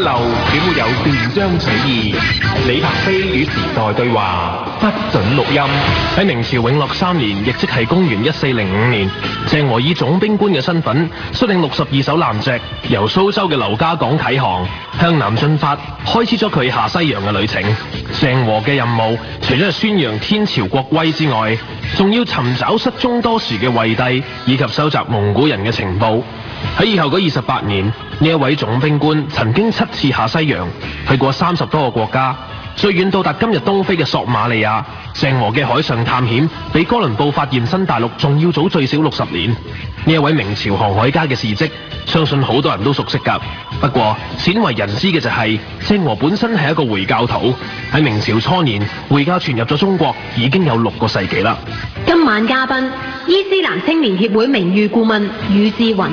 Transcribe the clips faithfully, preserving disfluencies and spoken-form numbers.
流，點會有斷章取義？李鵬飛與時代對話，不准錄音。喺明朝永樂三年，亦即係公元一四零五年，鄭和以總兵官嘅身份，率領六十二艘艦隻，由蘇州嘅劉家港啟航，向南進發，開始咗佢下西洋嘅旅程。鄭和嘅任務，除咗係宣揚天朝國威之外，仲要尋找失蹤多時嘅惠帝，以及收集蒙古人嘅情報。喺以後嗰二十八年，呢一位總兵官曾經七次下西洋，去過三十多個國家，最遠到達今日東非嘅索馬利亞。鄭和嘅海上探險比哥倫布發現新大陸仲要早最少六十年。呢一位明朝航海家嘅事跡，相信好多人都熟悉㗎。不過鮮為人知嘅就係、是、鄭和本身係一個回教徒。喺明朝初年，回教傳入咗中國已經有六個世紀啦。 今晚嘉賓，伊斯蘭青年協會名譽顧問宇志雲。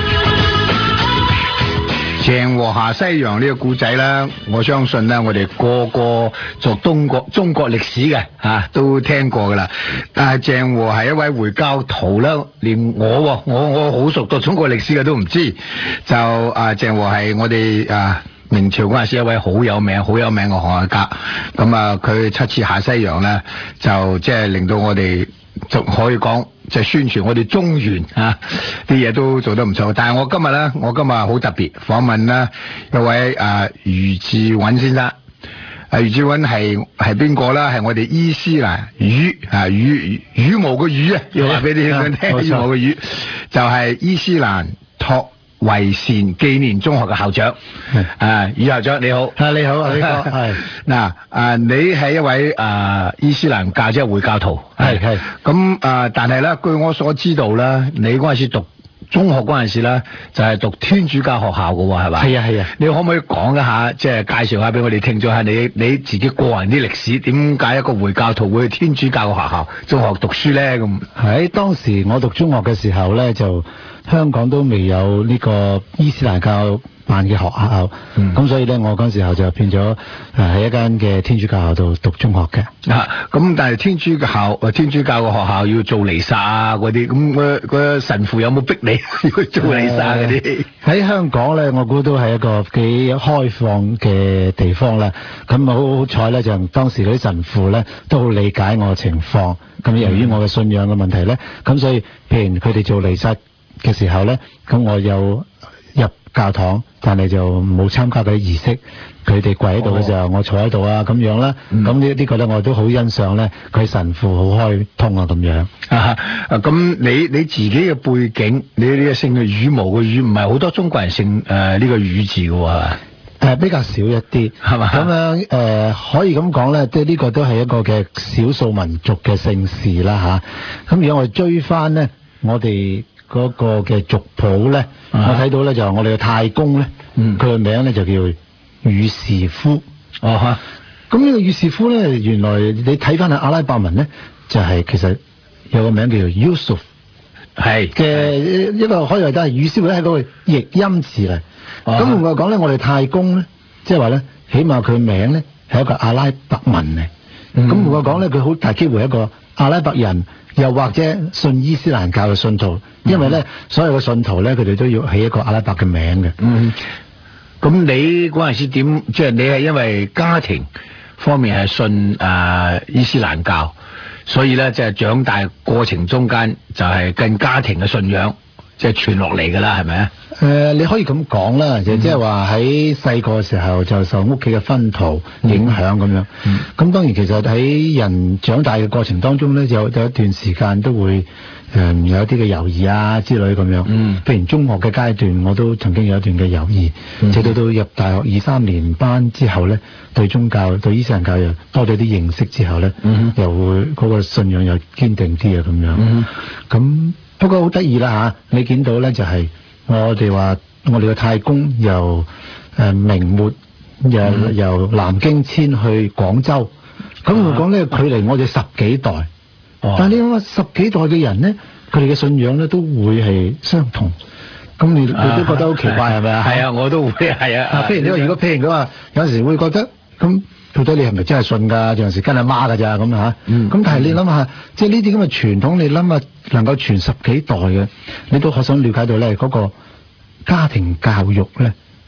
鄭和下西洋呢個故仔咧，我相信咧，我哋個個做中國中國歷史嘅啊都聽過噶啦。但係鄭和係一位回教徒啦，連我我我好熟讀中國歷史嘅都唔知。就啊，鄭和係我哋啊明朝嗰陣時一位好有名好有名嘅航海家。咁啊，佢七次下西洋咧，就即係令到我哋就可以講。就宣傳我哋中原啊啲嘢都做得唔錯，但係我今日咧，我今日好特別訪問咧一位啊俞志穩先生。啊俞志穩係係邊個咧？係我哋伊斯蘭羽啊羽羽毛嘅羽啊，要話俾你聽，羽毛嘅羽就係伊斯蘭托維善紀念中學嘅校長。啊俞校長你好。 啊你好啊，呢個係嗱啊你係一位啊伊斯蘭教即係回教徒。 係係咁啊，但係咧，據我所知道咧，你嗰陣時讀中學嗰陣時咧，就係、是、讀天主教學校嘅喎，係咪？ 係啊係啊。 你可唔可以講一下，即係介紹下俾我哋聽咗下你你自己個人啲歷史？點解一個回教徒會去天主教嘅學校中學讀書咧？咁喺當時我讀中學嘅時候咧，就香港都未有呢個伊斯蘭教辦嘅學校，咁、嗯、所以咧，我嗰時候就變咗誒喺一間嘅天主教學校度讀中學嘅。 啊，咁但係天主教誒天主教嘅學校要做彌撒啊嗰啲，咁個個神父有冇逼你要做彌撒嗰啲？ 喺、呃、香港咧，我估都係一個幾開放嘅地方啦。咁好好彩咧，就當時嗰啲神父咧都好理解我嘅情況。咁由於我嘅信仰嘅問題咧，咁所以譬如佢哋做彌撒嘅時候咧，咁我有入教堂，但係就冇參加嗰啲儀式。佢哋跪喺度嘅時候，哦、我坐喺度啊，咁樣啦。咁呢呢個咧，我都好欣賞咧。佢神父好開通啊，咁樣。 啊，咁你你自己嘅背景，你呢個姓嘅羽毛嘅羽，唔係好多中國人姓誒呢、呃這個羽字嘅喎，係嘛？ 誒比較少一啲，係嘛？咁樣誒、呃、可以咁講咧，即係呢個都係一個嘅少數民族嘅姓氏啦嚇。咁、啊、如果我哋追翻咧，我哋嗰個嘅族譜咧，啊、我睇到咧就係我哋嘅太公咧，佢嘅、嗯、名咧就叫宇士夫。哦嚇，咁呢個宇士夫咧，原來你睇翻喺阿拉伯文咧，就係、是、其實有個名叫做 Yusuf， 係嘅一個可以話都係宇士夫係嗰個譯音字嚟。咁換句講咧，我哋太公咧，即係話咧，起碼佢名咧係一個阿拉伯文嚟。咁換句講咧，佢好大機會係一個阿拉伯人，又或者信伊斯蘭教嘅信徒，因為咧、嗯、所有嘅信徒咧，佢哋都要起一個阿拉伯嘅名嘅。嗯。咁你嗰陣時點？即係你係因為家庭方面係信誒、呃、伊斯蘭教，所以咧即係長大過程中間就係跟家庭嘅信仰即係傳落嚟噶啦，係咪啊？誒、呃，你可以咁講啦，就即係話喺細個嘅時候就受屋企嘅熏陶影響咁樣。咁、嗯、當然其實喺人長大嘅過程當中咧，有有一段時間都會。誒、嗯、有一啲嘅猶豫啊之類咁樣，嗯，譬如中學嘅階段，我都曾經有一段嘅猶豫，直到、嗯、到入大學二三年班之後咧，對宗教對伊斯蘭教又多咗啲認識之後咧，嗯、又會嗰、那個信仰又堅定啲啊咁樣。咁、嗯、不過好得意啦嚇，你見到咧就係、是、我哋話我哋嘅太公由誒、呃、明末由、嗯、由南京遷去廣州，咁我講咧距離我哋十幾代。但係你諗下十幾代嘅人咧，佢哋嘅信仰咧都會係相同，咁你你都覺得好奇怪係咪啊？係啊，我都會係啊。譬如你話如果譬如佢話有時會覺得咁，到底你係咪真係信㗎？有陣時跟阿媽㗎咋咁嚇？咁、嗯、但係你諗下，即係呢啲咁嘅傳統，你諗下能夠傳十幾代嘅，你都可想了解到咧嗰個家庭教育咧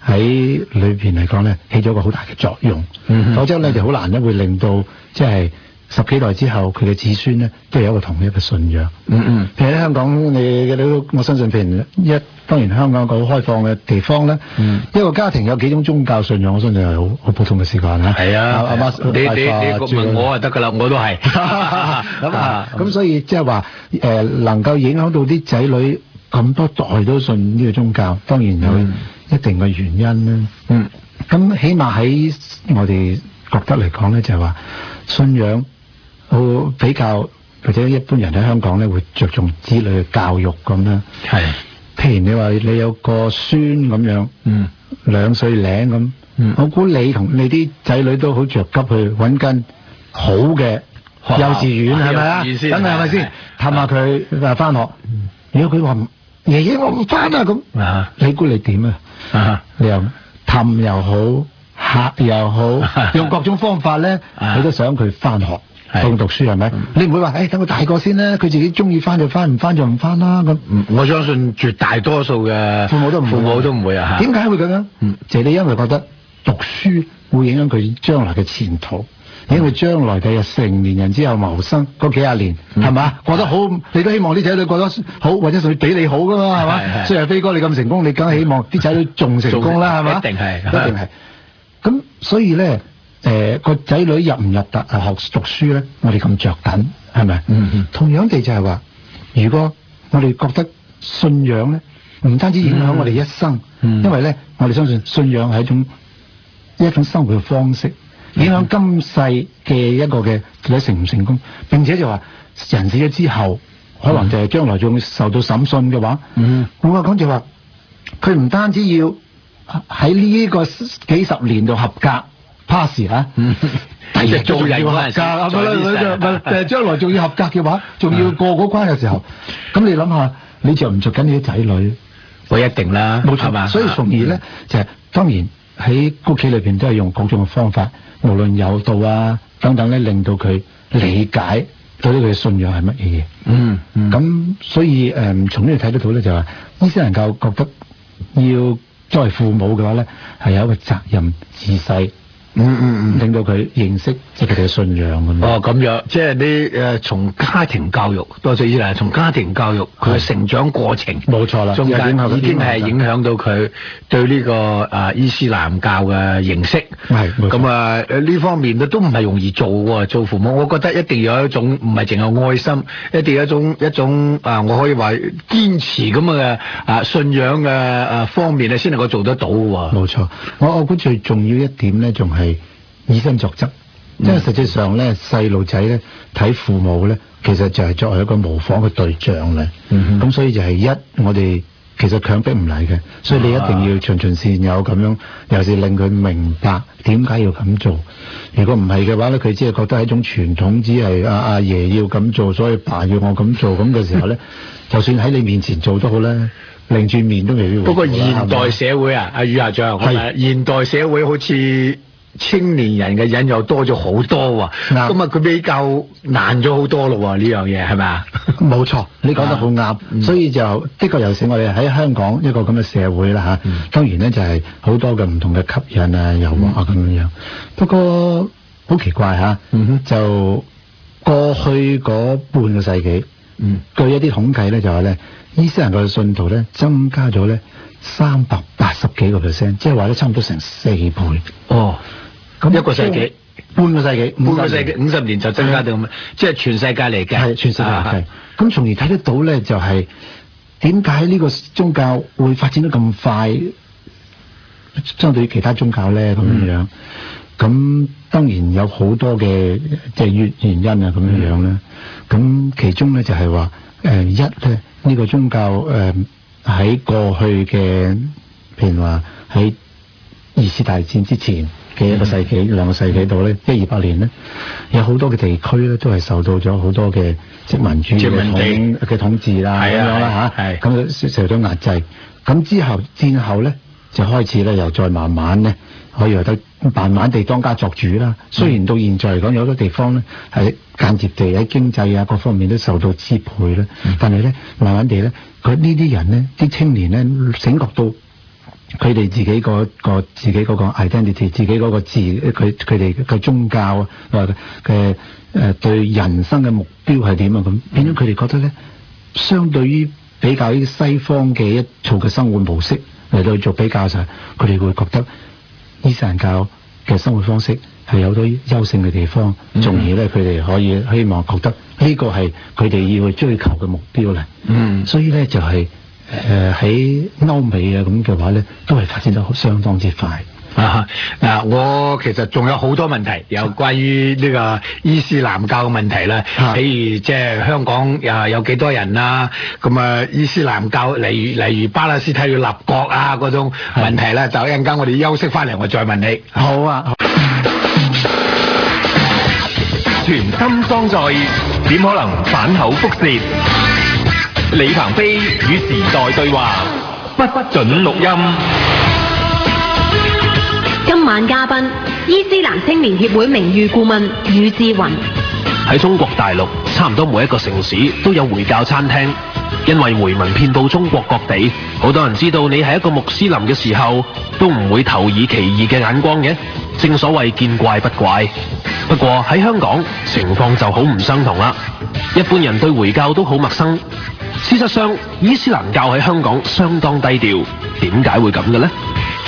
喺裏邊嚟講咧，起咗個好大嘅作用。 嗯否則咧就好難咧會令到即係十幾代之後佢嘅子孫咧都有一個同一嘅信仰。 嗯嗯， 譬如喺香港，你你都我相信，譬如一當然香港一個好開放嘅地方咧， 嗯一個家庭有幾種宗教信仰，我相信係好好普通嘅事慣嚇。 係啊， 阿媽你你你阿爸問我就得噶啦，我都係。 咁啊，咁所以即係話誒，能夠影響到啲仔女咁多代都信呢個宗教，當然有一定嘅原因啦。 嗯， 咁起碼喺我哋覺得嚟講咧，就係話信仰好比較或者一般人喺香港咧會着重子女嘅教育咁啦。 係， 譬如你話你有個孫咁樣， 嗯， 兩歲零咁， 嗯我估你同你啲仔女都好着急去揾間好嘅學校幼稚園係咪啊？ 幼稚園先梗係係咪先？探下佢話翻學，如果佢話爺爺我唔翻啊咁， 啊你估你點啊？ 啊， 你又氹又好，嚇又好，用各種方法咧， 啊你都想佢翻學。 係放讀書係咪？你唔會話誒等佢大個先啦，佢自己中意翻就翻，唔翻就唔翻啦咁。 嗯我相信絕大多數嘅父母都唔會父母都唔會啊。 點解會咁樣？ 嗯就係你因為覺得讀書會影響佢將來嘅前途，影響佢將來嘅成年人之後謀生嗰幾廿年，係嘛？過得好，你都希望啲仔女過得好，或者甚至比你好噶嘛，係係嘛？ 係雖然飛哥你咁成功，你梗係希望啲仔女仲成功啦，係嘛？ 一定係一定係。咁所以咧，誒個仔女入唔入特啊學讀書咧，我哋咁着緊，係咪？ 嗯嗯同樣地就係話，如果我哋覺得信仰咧，唔單止影響我哋一生， 嗯因為咧，我哋相信信仰係一種一種生活嘅方式，影響今世嘅一個嘅到底成唔成功，並且就話人死咗之後，可能就係將來仲會受到審訊嘅話， 嗯我話講就話，佢唔單止要喺呢個幾十年度合格 pass 嚇， 嗯第日仲做人要合格， 嗰陣時係咪再啲咪咪誒將來仲要合格嘅話，仲要過嗰關嘅時候，咁你諗下，你着唔着緊你啲仔女？ 我一定啦， 冇錯， 係嘛？ 所以從而咧就係當然喺屋企裏邊都係用各種嘅方法，無論誘導啊等等咧，令到佢理解到底佢嘅信仰係乜嘢嘢。 嗯嗯咁所以誒、呃，從呢度睇得到咧，就係話醫生能夠覺得要作為父母嘅話咧，係有一個責任自細。 嗯嗯令到佢認識即係佢哋嘅信仰咁樣。 哦，咁樣，即係你誒從家庭教育，多謝意思啦，從家庭教育佢嘅成長過程， 冇錯啦， 中間有影響到已經係影響影響到佢對呢個啊伊斯蘭教嘅認識。 係冇錯咁啊誒呢方面咧都唔係容易做喎，做父母，我覺得一定要有一種唔係淨係愛心，一定要有一種一種啊，我可以話堅持咁嘅啊信仰嘅啊方面咧，先能夠做得到喎。 冇錯，我我估最重要一點咧，仲係以身作則，因為實際上咧，細路仔咧睇父母咧，其實就係作為一個模仿嘅對象咧。咁、 嗯所以就係一，我哋其實強迫唔嚟嘅，所以你一定要循循善誘咁樣，尤其是令佢明白點解要咁做。如果唔係嘅話咧，佢只係覺得係一種傳統，只係阿阿爺要咁做，所以爸要我咁做咁嘅時候咧，就算喺你面前做都好咧，擰轉面都未必會做啦。 不過現係咪代社會啊，阿宇校長， 係係現代社會好似青年人嘅引誘多咗好多喎， 啱咁啊佢比較難咗好多咯喎，呢樣嘢係咪啊？ 冇錯，你講得好啱，所以就的確尤其是我哋喺香港一個咁嘅社會啦嚇，當然咧就係好多嘅唔同嘅吸引啊、誘惑啊咁樣樣。不過好奇怪嚇，就過去嗰半個世紀， 嗯據一啲統計咧就係咧，伊斯蘭教嘅信徒咧增加咗咧三百八十幾個 percent，即係話咧差唔多成四倍。 哦， 咁一個世紀， 半個世紀， 半個世五十年紀五十年就增加到咁，即係全世界嚟嘅， 係全世界啊係。咁從而睇得到咧，就係點解呢個宗教會發展得咁快，相對於其他宗教咧咁樣樣。咁、當然有好多嘅即係原原因啊咁樣樣啦。咁、其中咧就係話誒一咧呢、個宗教誒喺、過去嘅譬如話喺二次大戰之前嘅一個世紀、兩個世紀度咧，一二百年咧，有好多嘅地區咧都係受到咗好多嘅殖民主義嘅殖民地統嘅統治啦，咁係啊樣啦嚇， 係咁受到壓制。咁之後戰後咧就開始咧又再慢慢咧可以話得慢慢地當家作主啦。雖然到現在嚟講有好多地方咧係間接地喺經濟啊各方面都受到支配啦，但係咧慢慢地咧佢呢啲人咧啲青年咧醒覺到佢哋自己個個自己嗰個 identity， 自己嗰個字，佢佢哋嘅宗教或嘅誒對人生嘅目標係點啊？咁變咗佢哋覺得咧，相對於比較於西方嘅一套嘅生活模式嚟到做比較就係，佢哋會覺得伊斯蘭教嘅生活方式係有好多優勝嘅地方，從、嗯、而咧佢哋可以希望覺得呢個係佢哋要去追求嘅目標嚟。嗯，所以咧就係誒喺歐美啊咁嘅話咧，都係發展得相當之快。 啊嗱，我其實仲有好多問題，有關於呢個伊斯蘭教嘅問題啦。譬如即係香港又有幾多人啦，咁啊伊斯蘭教例如例如巴勒斯坦要立國啊嗰種問題咧，就一陣間我哋休息翻嚟，我再問你。 好啊。 全心裝載，點可能反口覆舌？李鵬飛與時代對話，不准錄音。 今晚嘉賓伊斯蘭青年協會名譽顧問宇志雲。 喺中國大陸，差唔多每一個城市都有回教餐廳，因為回民遍佈中國各地，好多人知道你係一個穆斯林嘅時候，都唔會投以奇異嘅眼光嘅。正所謂見怪不怪。不過喺香港情況就好唔相同啦，一般人對回教都好陌生。事實上，伊斯蘭教喺香港相當低調，點解會咁嘅呢？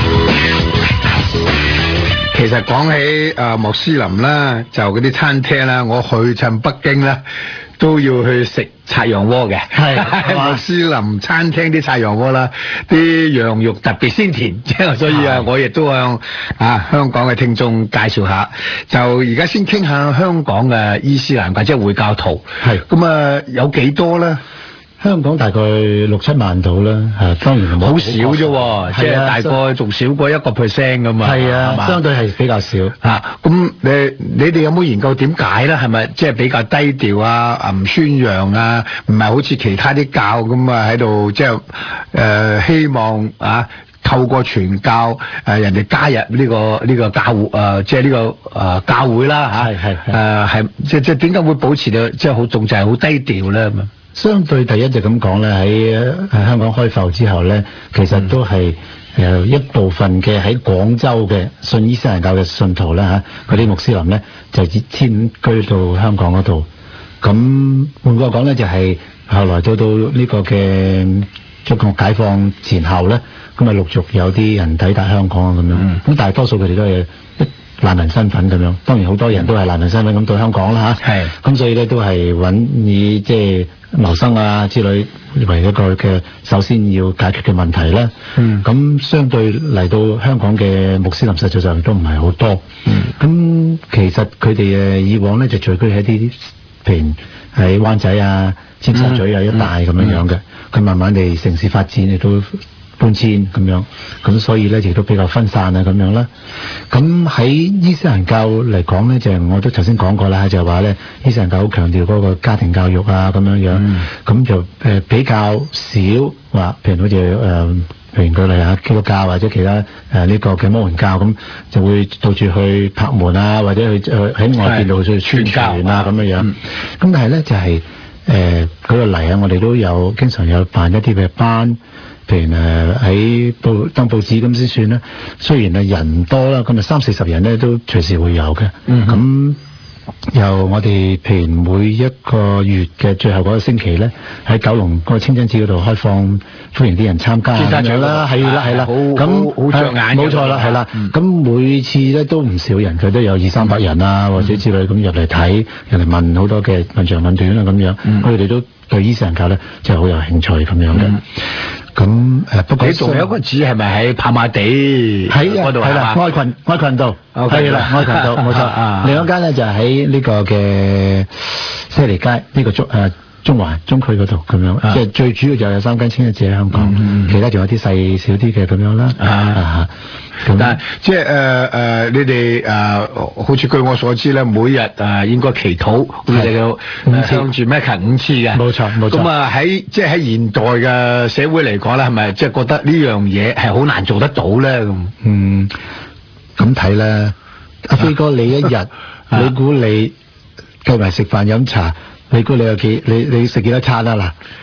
其實講起誒穆斯林啦，就嗰啲餐廳啦，我去親北京啦，都要去食涮羊鍋嘅。係穆斯林餐廳啲涮羊鍋啦，啲羊肉特別鮮甜，即係所以啊，我亦都向啊香港嘅聽眾介紹下。就而家先傾下香港嘅伊斯蘭教，即係回教徒。係咁啊，有幾多咧？ 香港大概六七萬度啦，係當然好少啫，即係大概仲少過一個 percent 咁嘛。 係啊，相對係比較少啊。咁你你哋有冇研究點解咧？係咪即係比較低調啊？啊唔宣揚啊？唔係好似其他啲教咁啊喺度即係誒希望啊透過傳教誒、呃、人哋加入呢、這個呢、這個教誒、呃、即係呢、這個誒、呃、教會啦嚇。係係誒係即即點解會保持到即係好仲就係好低調咧咁啊？ 相對第一就咁講咧，喺香港開埠之後咧，其實都係誒一部分嘅喺廣州嘅信伊斯蘭教嘅信徒啦嚇，嗰啲穆斯林咧就遷居到香港嗰度。咁換句話講咧，就係後來到到呢個嘅中國解放前後咧，咁啊陸續有啲人抵達香港啊咁樣。咁、嗯、大多數佢哋都係難民身份咁樣，當然好多人都係難民身份咁到香港啦嚇。係，咁所以咧都係揾以即係謀生啊之類為一個嘅首先要解決嘅問題啦。嗯，咁相對嚟到香港嘅穆斯林實際上都唔係好多。嗯，咁其實佢哋誒以往咧就聚居喺啲譬如喺灣仔啊、尖沙咀啊一帶咁樣樣嘅，佢、嗯、慢慢地城市發展亦都搬遷咁樣，咁所以咧亦都比較分散啊咁樣啦。咁喺伊斯蘭教嚟講咧，就係、我都頭先講過啦，就係話咧伊斯蘭教好強調嗰個家庭教育啊咁樣樣，咁、嗯、就誒、呃、比較少話，譬如好似誒、呃，譬如舉例啊，基督教或者其他誒呢、呃這個嘅摩門教咁，就會到處去拍門啊，或者去喺、呃、外邊度去宣傳啊咁樣樣。咁、嗯、但係咧就係、是、誒、呃、舉個例啊，我哋都有經常有辦一啲嘅班。譬如誒喺報登報紙咁先算啦，雖然係人多啦，咁啊三四十人咧都隨時會有嘅。咁、嗯、由我哋譬如每一個月嘅最後嗰個星期咧，喺九龍嗰個清真寺嗰度開放，歡迎啲人參加咁樣啦，係啦係啦，咁好着眼，冇錯啦，係啦。咁、嗯、每次咧都唔少人，佢都有二三百人啊，嗯、或者之類咁入嚟睇，入嚟問好多嘅問長問短啊咁樣，佢、嗯、哋都對伊斯蘭教咧就係好有興趣咁樣嘅。嗯咁誒，不過你仲有一個字係咪喺跑馬地喺嗰度係嘛？愛群愛群道係啦，愛群道冇錯。另一間咧就喺呢個嘅西利街呢、這個中誒、呃、中環中區嗰度咁樣，即、啊、係最主要就有三間清真寺喺香港，嗯、其他仲有啲細少啲嘅咁樣啦。啊啊但係即係誒誒，你哋誒、呃，好似據我所知咧，每日誒、呃、應該祈禱，你哋有向住咩勤五次嘅，冇錯冇錯。咁啊喺即係喺現代嘅社會嚟講咧，係咪即係覺得呢樣嘢係好難做得到咧？咁嗯，咁睇咧，阿飛哥，你一日、啊、你估你計埋食飯飲茶，你估你有幾你你食幾多餐啊嗱？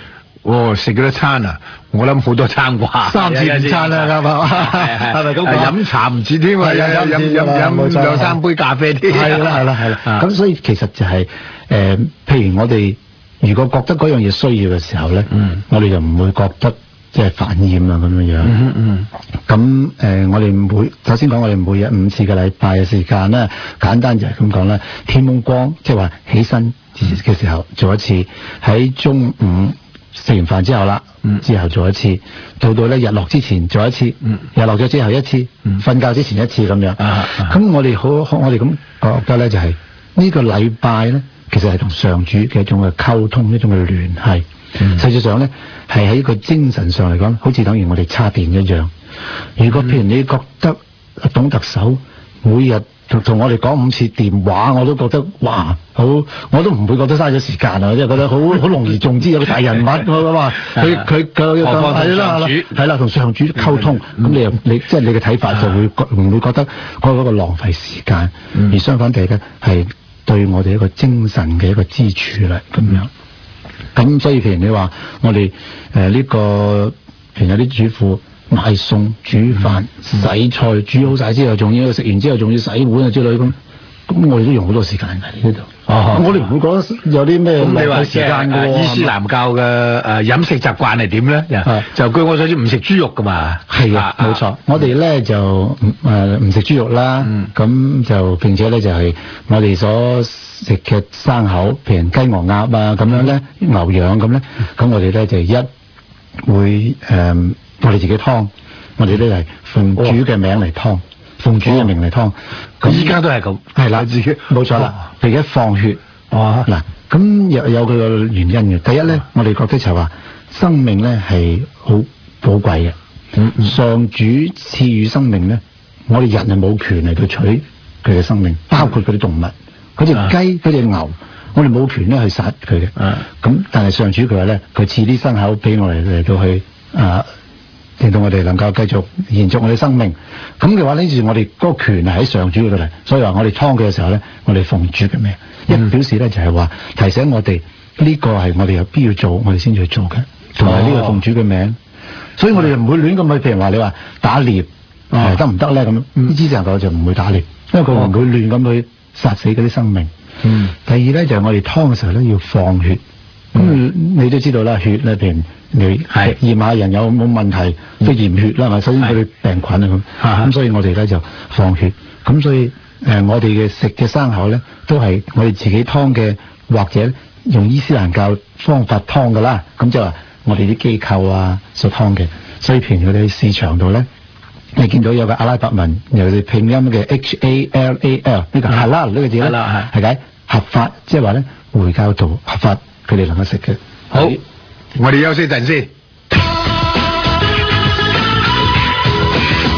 哦，食幾多餐啊？我諗好多餐啩， 三至五餐啦，啱嘛？係咪咁講？ 飲茶唔止添啊， 係啊飲飲飲飲冇錯兩三杯咖啡添。 係啦係啦係啦。 啊咁所以其實就係誒，譬如我哋如果覺得嗰樣嘢需要嘅時候咧， 嗯我哋就唔會覺得即係煩厭啊咁樣樣。 嗯嗯咁誒、呃，我哋每首先講，我哋每日五次嘅禮拜嘅時間咧，簡單就係咁講啦。天蒙光，即係話起身嘅時候做一次，喺中午食完飯之後啦， 嗯之後做一次，到到咧日落之前做一次， 嗯日落咗之後一次，瞓、 嗯覺之前一次咁樣。咁、 啊啊我哋好，好我哋咁覺得咧，就係、呢個禮拜咧，其實係同上主嘅一種嘅溝通，一種嘅聯繫。 嗯實際上咧，係喺個精神上嚟講，好似等於我哋叉電一樣。如果譬如你覺得董特首每日同同我哋講五次電話，我都覺得哇，好，我都唔會覺得嘥咗時間啊，即係覺得好好容易中之有個大人物我話佢佢佢何況係啦同上主係啦，同上主溝通，咁、 嗯你又你即係你嘅睇法就會覺唔會覺得嗰個浪費時間， 嗯而相反地咧係對我哋一個精神嘅一個支柱啦，咁樣。咁所以譬如你話我哋誒呢個譬如有啲主婦買餸、煮飯、洗菜，煮好晒之後，仲要食完之後仲要洗碗啊之類咁，咁我哋都用好多時間㗎呢度。 哦我哋唔會覺得有啲咩咁你話浪費時間㗎喎。 伊斯蘭教嘅誒飲食習慣係點咧？ 係就據我所知唔食豬肉噶嘛。 係啊，冇錯。我哋咧就誒唔食豬肉啦，咁就並且咧就係我哋所食嘅生口，譬如雞鵝鴨啊咁樣咧，牛羊咁咧，咁我哋咧就一會誒我哋自己湯，我哋咧係奉主嘅名嚟湯，奉主嘅名嚟湯。咁依家都係咁， 係啦， 自己冇錯啦。譬如一放血， 哇嗱，咁有有佢個原因嘅。第一咧，我哋覺得就係話生命咧係好寶貴嘅。 嗯嗯上主賜予生命咧，我哋人係冇權嚟到取佢嘅生命，包括嗰啲動物，嗰隻雞、嗰隻牛，我哋冇權咧去殺佢嘅。 啊咁但係上主佢話咧，佢賜啲生口俾我哋嚟到去啊，令到我哋能夠繼續延續我哋生命。咁嘅話呢，就我哋嗰個權係喺上主嗰度嚟，所以話我哋劏佢嘅時候咧，我哋奉主嘅命， 嗯一表示咧就係話提醒我哋呢個係我哋有必要做，我哋先至去做嘅，同埋呢個奉主嘅名。所以我哋唔會亂咁去，譬如話你話打獵誒得唔得咧咁？呢支神教就唔會打獵，因為佢唔會亂咁去殺死嗰啲生命。 嗯第二咧就係、我哋劏嘅時候咧要放血，咁、 嗯你都知道啦，血咧譬如你係驗下人有冇問題，即係驗血啦，係咪？首先佢哋病菌啊咁， 啊咁所以我哋咧就放血，咁所以誒、呃、我哋嘅食嘅生口咧都係我哋自己劏嘅，或者用伊斯蘭教方法劏㗎啦，咁就話我哋啲機構啊所劏嘅，所以譬如佢哋喺市場度咧。你見到有個阿拉伯文，尤其是拼音嘅 H A L A L 呢個 halal 呢個字咧，係解合法，即係話咧回教徒合法，佢哋能夠食嘅。 好，我哋休息陣先。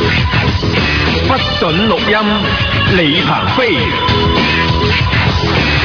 不准錄音，李鵬飛。